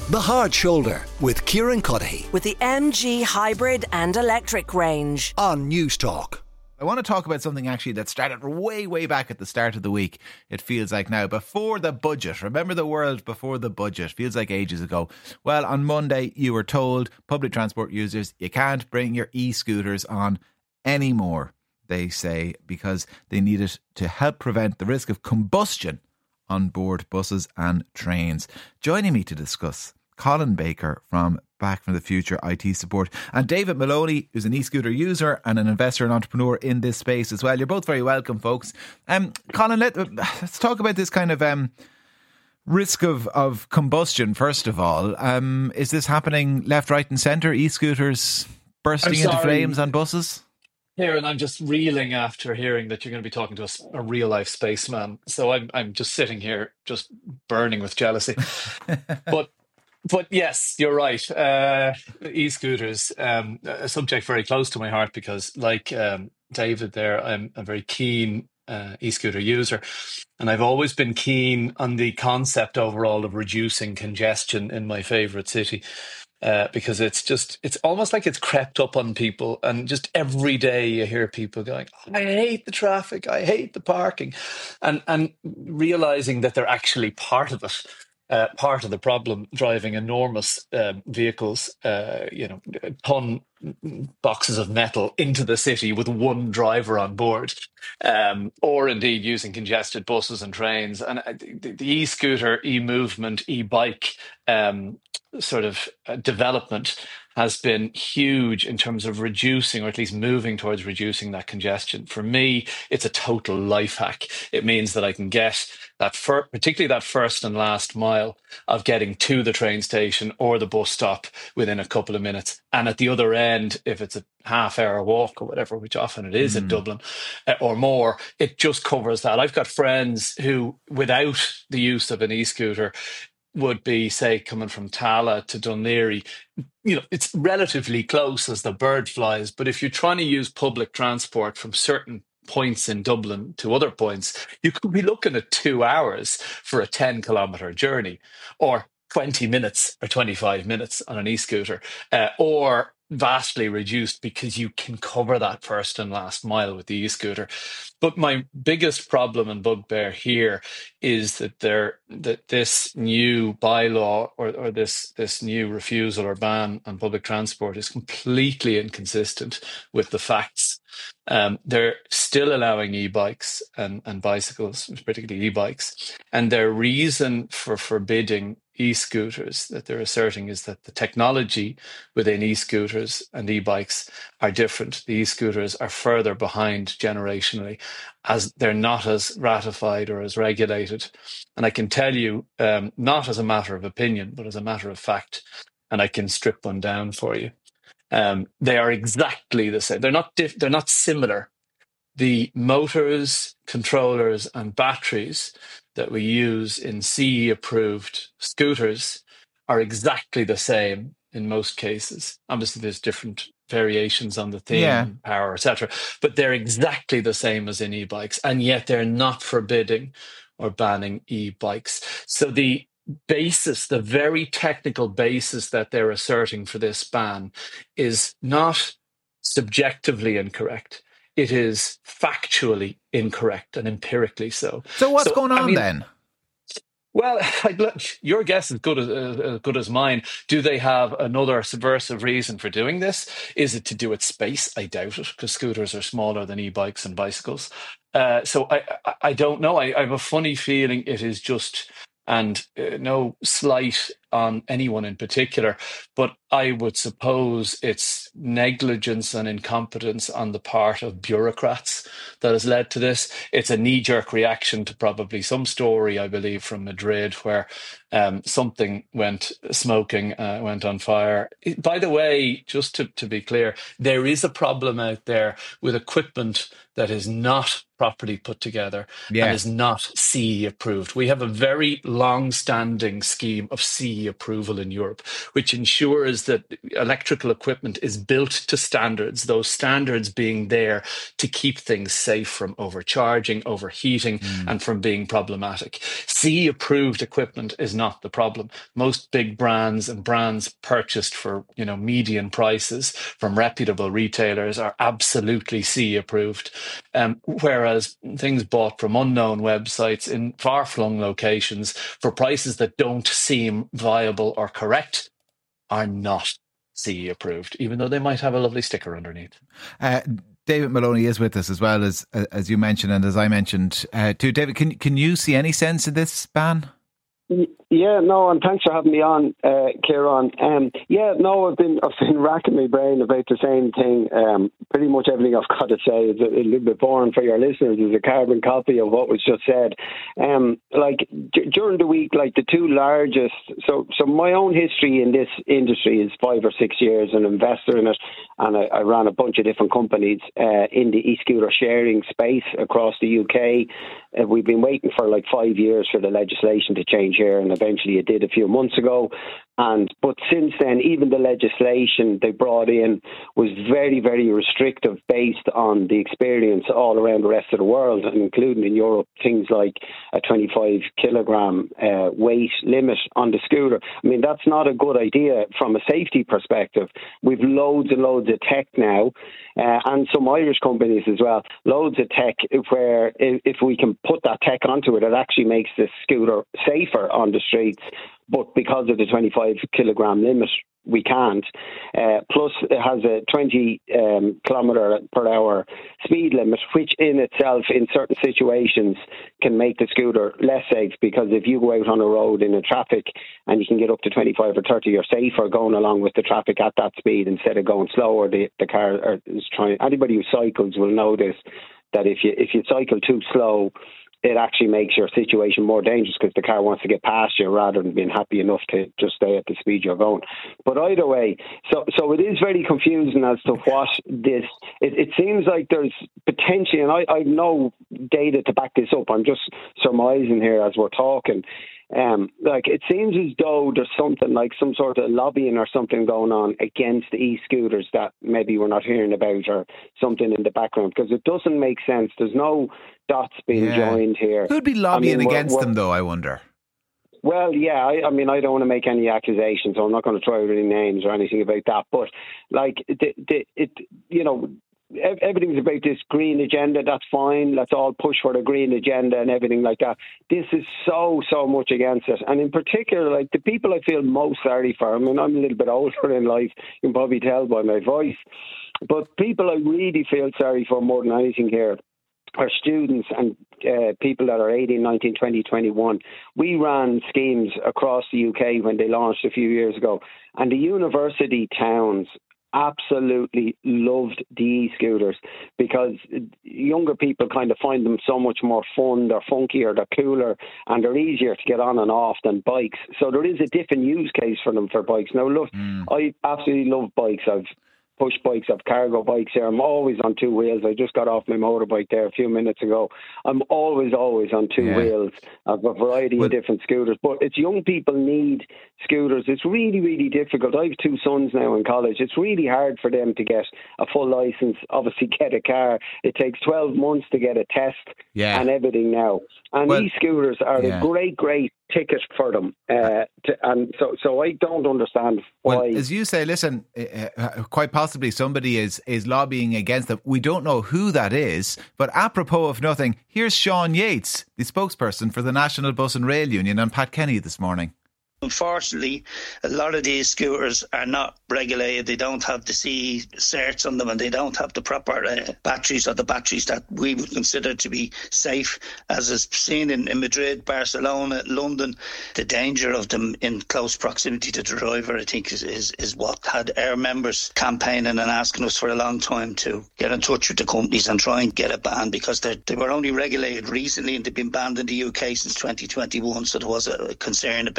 The Hard Shoulder with Kieran Cuddihy with the MG hybrid and electric range on News Talk. I want to talk about something actually that started way back at the start of the week. It feels like now, before the budget. Remember the world before the budget? Feels like ages ago. Well, on Monday, you were told, public transport users, you can't bring your e-scooters on anymore, they say, because they need it to help prevent the risk of combustion on board buses and trains. Joining me to discuss, Colin Baker from Back from the Future IT Support, and David Maloney, who's an e-scooter user and an investor and entrepreneur in this space as well. You're both very welcome, folks. Colin, let's talk about this kind of risk of combustion, first of all. Is this happening left, right and centre? E-scooters bursting into flames on buses? Here, and I'm just reeling after hearing that you're going to be talking to a real life spaceman. So I'm just sitting here, just burning with jealousy. But yes, you're right. E-scooters, a subject very close to my heart because, like David there, I'm a very keen e-scooter user. And I've always been keen on the concept overall of reducing congestion in my favourite city. Because it's almost like it's crept up on people, and just every day you hear people going, I hate the traffic, I hate the parking, and realizing that they're actually part of it. Part of the problem, driving enormous vehicles, ton boxes of metal into the city with one driver on board, or indeed using congested buses and trains. And the e-scooter, e-movement, e-bike development has been huge in terms of reducing, or at least moving towards reducing, that congestion. For me, it's a total life hack. It means that I can get particularly that first and last mile of getting to the train station or the bus stop within a couple of minutes. And at the other end, if it's a half-hour walk or whatever, which often it is in Dublin or more, it just covers that. I've got friends who, without the use of an e-scooter, would be, say, coming from Tala to Dunleary. It's relatively close as the bird flies, but if you're trying to use public transport from certain points in Dublin to other points, you could be looking at 2 hours for a 10-kilometre journey, or 20 minutes or 25 minutes on an e-scooter, or vastly reduced because you can cover that first and last mile with the e-scooter. But my biggest problem and bugbear here is that this new bylaw or this new refusal or ban on public transport is completely inconsistent with the facts. They're still allowing e-bikes and bicycles, particularly e-bikes, and their reason for forbidding e-scooters that they're asserting is that the technology within e-scooters and e-bikes are different. The e-scooters are further behind generationally, as they're not as ratified or as regulated. And I can tell you, not as a matter of opinion, but as a matter of fact, and I can strip one down for you. They are exactly the same. They're not similar. The motors, controllers, and batteries that we use in CE-approved scooters are exactly the same in most cases. Obviously, there's different variations on the theme, power, etc., but they're exactly the same as in e-bikes, and yet they're not forbidding or banning e-bikes. So the very technical basis that they're asserting for this ban is not subjectively incorrect. It is factually incorrect and empirically so. So what's going on then? Well, your guess is good as mine. Do they have another subversive reason for doing this? Is it to do with space? I doubt it, because scooters are smaller than e-bikes and bicycles. So I don't know. I have a funny feeling it is just, and no slight on anyone in particular, but I would suppose it's negligence and incompetence on the part of bureaucrats that has led to this. It's a knee-jerk reaction to probably some story, I believe, from Madrid where something went on fire. By the way, just to be clear, there is a problem out there with equipment that is not properly put together and is not CE approved. We have a very long-standing scheme of CE CE approval in Europe, which ensures that electrical equipment is built to standards, those standards being there to keep things safe from overcharging, overheating, and from being problematic. CE approved equipment is not the problem. Most big brands and brands purchased for, median prices from reputable retailers are absolutely CE approved. Whereas things bought from unknown websites in far-flung locations for prices that don't seem viable or correct are not CE approved, even though they might have a lovely sticker underneath. David Maloney is with us as well, as you mentioned and as I mentioned too. David, can you see any sense in this ban? Yeah, no, and thanks for having me on, Kieran. I've been racking my brain about the same thing. Pretty much everything I've got to say is a little bit boring for your listeners. Is a carbon copy of what was just said. During the week, the two largest. So my own history in this industry is 5 or 6 years, an investor in it, and I ran a bunch of different companies in the e-scooter sharing space across the UK. We've been waiting for 5 years for the legislation to change here, and eventually it did a few months ago. But since then, even the legislation they brought in was very, very restrictive based on the experience all around the rest of the world, and including in Europe, things like a 25 kilogram weight limit on the scooter. I mean, that's not a good idea from a safety perspective. We've loads and loads of tech now, and some Irish companies as well, loads of tech where if we can put that tech onto it, it actually makes the scooter safer on the streets. But because of the 25 kilogram limit, we can't. Plus, it has a 20 kilometre per hour speed limit, which in itself, in certain situations, can make the scooter less safe. Because if you go out on a road in a traffic and you can get up to 25 or 30, you're safer going along with the traffic at that speed instead of going slower. The car is trying. Anybody who cycles will know this, that if you cycle too slow, it actually makes your situation more dangerous because the car wants to get past you rather than being happy enough to just stay at the speed you're going. But either way, so it is very confusing as to what this... It seems like there's potentially, and I have no data to back this up, I'm just surmising here as we're talking. It seems as though there's something like some sort of lobbying or something going on against the e-scooters that maybe we're not hearing about, or something in the background, because it doesn't make sense. There's no dots being joined here. Who'd be lobbying against them, though, I wonder? Well, yeah, I don't want to make any accusations, so I'm not going to throw out any names or anything about that. But everything's about this green agenda. That's fine. Let's all push for the green agenda and everything like that. This is so much against it. And in particular, the people I feel most sorry for, I mean, I'm a little bit older in life, you can probably tell by my voice, but people I really feel sorry for more than anything here are students and people that are 18, 19, 20, 21. We ran schemes across the UK when they launched a few years ago, and the university towns absolutely loved the e-scooters because younger people kind of find them so much more fun, they're funkier, they're cooler, and they're easier to get on and off than bikes. So there is a different use case for them for bikes. Now, look, I absolutely love bikes. I've push bikes, I've cargo bikes here. I'm always on two wheels. I just got off my motorbike there a few minutes ago. I'm always on two wheels. I've a variety of different scooters. But it's young people need scooters. It's really, really difficult. I have two sons now in college. It's really hard for them to get a full license, obviously get a car. It takes 12 months to get a test and everything now. And e-scooters are a great ticket for them. So I don't understand why. Well, as you say, listen, quite possibly somebody is lobbying against them. We don't know who that is, but apropos of nothing, here's Sean Yates, the spokesperson for the National Bus and Rail Union, on Pat Kenny this morning. Unfortunately, a lot of these scooters are not regulated. They don't have the CE certs on them, and they don't have the proper batteries, or the batteries that we would consider to be safe. As is seen in Madrid, Barcelona, London, the danger of them in close proximity to the driver, I think, is what had our members campaigning and asking us for a long time to get in touch with the companies and try and get a ban, because they were only regulated recently and they've been banned in the UK since 2021. So there was a concern about explosives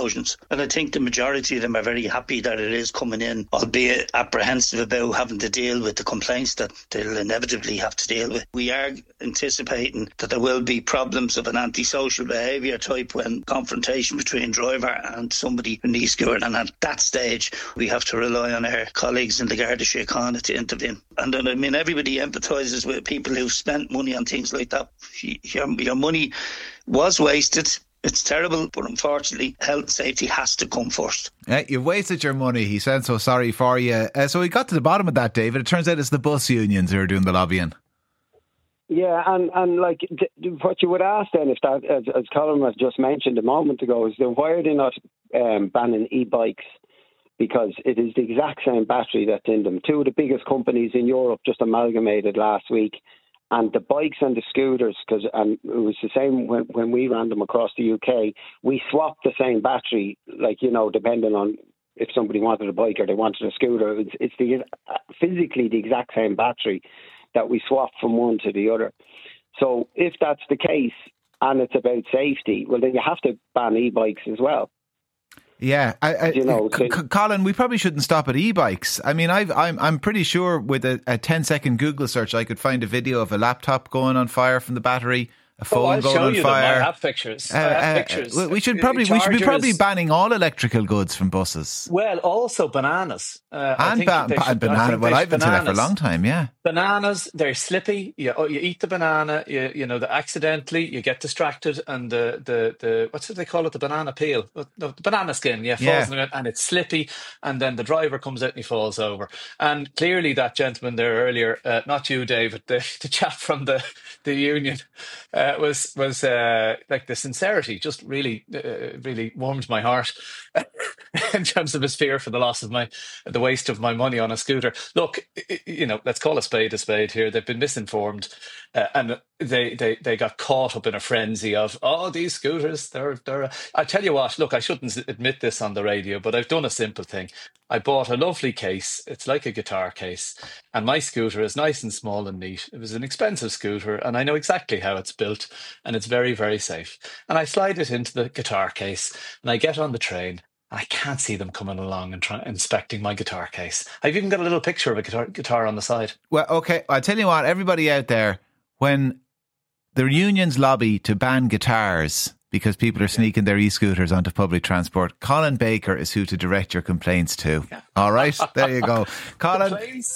thousands. And I think the majority of them are very happy that it is coming in, albeit apprehensive about having to deal with the complaints that they'll inevitably have to deal with. We are anticipating that there will be problems of an antisocial behaviour type when confrontation between driver and somebody in the e-scooter, and at that stage we have to rely on our colleagues in the Garda Síochána to intervene. And then, I mean, everybody empathises with people who've spent money on things like that. Your money was wasted. It's terrible, but unfortunately, health and safety has to come first. You've wasted your money. He sounds so sorry for you. So we got to the bottom of that, David. It turns out it's the bus unions who are doing the lobbying. Yeah, and like what you would ask then, if that, as Colin has just mentioned a moment ago, is why are they not banning e-bikes? Because it is the exact same battery that's in them. Two of the biggest companies in Europe just amalgamated last week. And the bikes and the scooters, and it was the same when we ran them across the UK, we swapped the same battery, like, you know, depending on if somebody wanted a bike or they wanted a scooter. It's physically the exact same battery that we swapped from one to the other. So if that's the case and it's about safety, well, then you have to ban e-bikes as well. Yeah, Colin, we probably shouldn't stop at e-bikes. I mean, I'm pretty sure with a 10-second Google search, I could find a video of a laptop going on fire from the battery, a phone going on fire. I have pictures. We should be probably banning all electrical goods from buses. Well, also bananas. And bananas. Well, I've been saying that for a long time. Yeah, bananas. They're slippy. You eat the banana. Accidentally you get distracted, and the what's it they call it? The banana peel. No, the banana skin. Yeah, falls in it, and it's slippy. And then the driver comes out and he falls over. And clearly, that gentleman there earlier, not you, David, the chap from the union. Was like the sincerity just really warmed my heart in terms of his fear for the loss of the waste of my money on a scooter. Look, let's call a spade here. They've been misinformed, and they got caught up in a frenzy of these scooters. They're. I tell you what. Look, I shouldn't admit this on the radio, but I've done a simple thing. I bought a lovely case. It's like a guitar case, and my scooter is nice and small and neat. It was an expensive scooter, and I know exactly how it's built, and it's very, very safe. And I slide it into the guitar case, and I get on the train, and I can't see them coming along and inspecting my guitar case. I've even got a little picture of a guitar on the side. Well, okay, I'll tell you what, everybody out there, when the unions lobby to ban guitars because people are sneaking their e-scooters onto public transport, Colin Baker is who to direct your complaints to. Yeah. All right, there you go. Colin,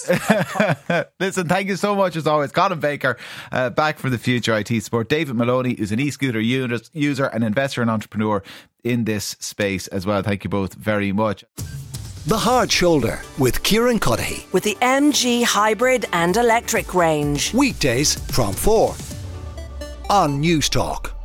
listen, thank you so much as always. Colin Baker, back from the Future IT Sport. David Maloney, who's an e-scooter user, an investor and entrepreneur in this space as well. Thank you both very much. The Hard Shoulder with Kieran Cuddihy. With the MG hybrid and electric range. Weekdays from 4 on News Talk.